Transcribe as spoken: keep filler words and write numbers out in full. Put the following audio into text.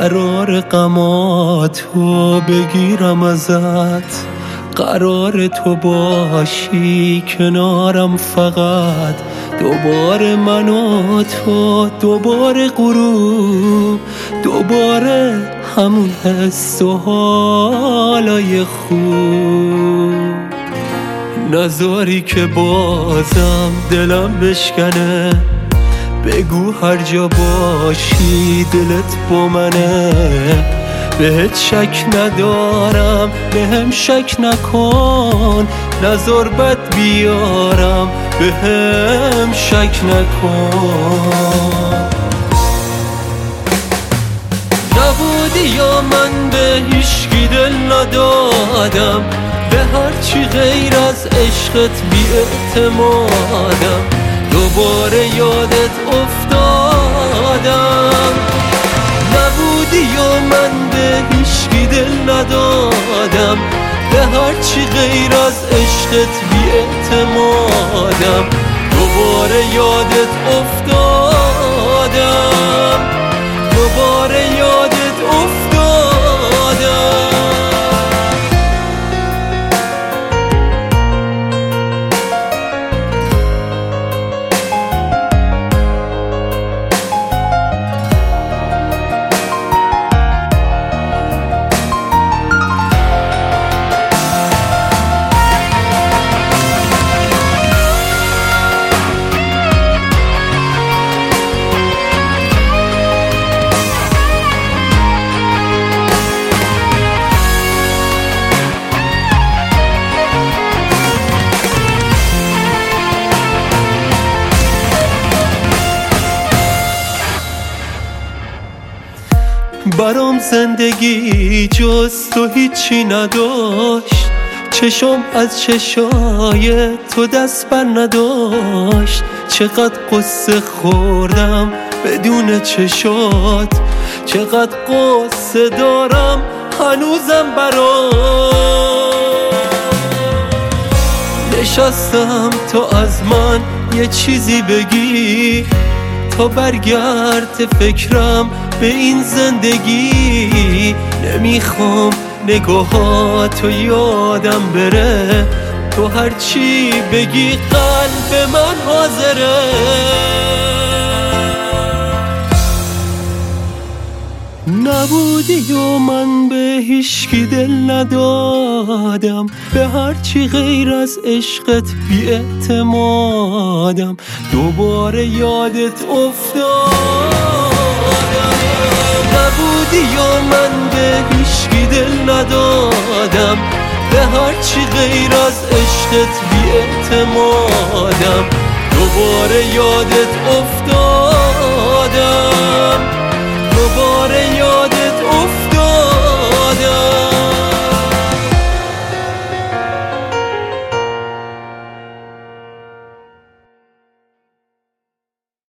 قرار غماتو بگیرم ازت، قرار تو باشی کنارم فقط. دوباره من و تو، دوباره غروب، دوباره همون حس و حالای خوب. نذاری که بازم دلم بشکنه، بگو هر جا باشی دلت با منه. بهت شک ندارم، بهم شک نکن، نذار بد بیارم، بهم شک نکن. نبودی یا من به هیچکی دل ندادم، به هرچی غیر از عشقت بی اعتمادم. دوباره یادت افتادم. نبودی یا من به هیچکی دل ندادم، به هرچی غیر از عشقت بی اعتمادم. دوباره یادت افتادم، دوباره یادت افتادم. برام زندگی جز تو هیچی نداشت، چشم از چشای تو دست بر نداشت. چقدر قصه خوردم بدون چشات، چقدر قصه دارم هنوزم برات. نشستم تا از من یه چیزی بگی، تا برگرد فکرم به این زندگی. نمیخوام نگاهاتو یادم بره، تو هرچی بگی قلب من حاضره. نبودی و من به هیچکی دل ندادم، به هرچی غیر از عشقت بی اعتمادم. دوباره یادت افتادم. نبودی یا من به هیچکی دل ندادم، به هرچی غیر از عشقت بی اعتمادم. دوباره یادت افتادم.